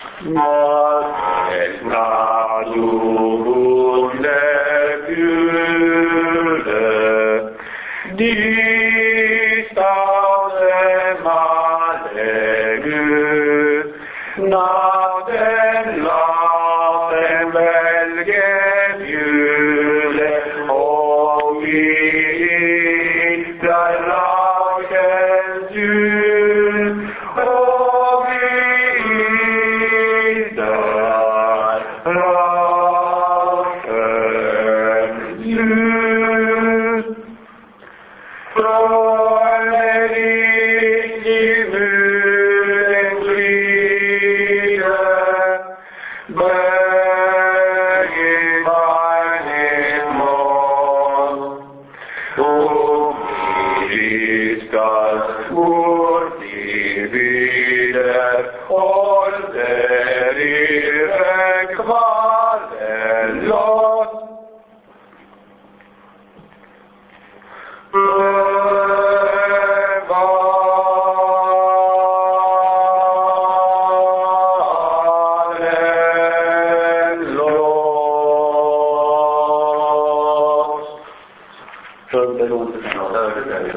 Magna Dubum Nebule, distaude malegu, natem latem velgebule, ovid dalagen sul, ovid dalagen sul. Proerit divulgere, begit in mon, umiscas furtivide, orderire qualellos, Hörde du inte?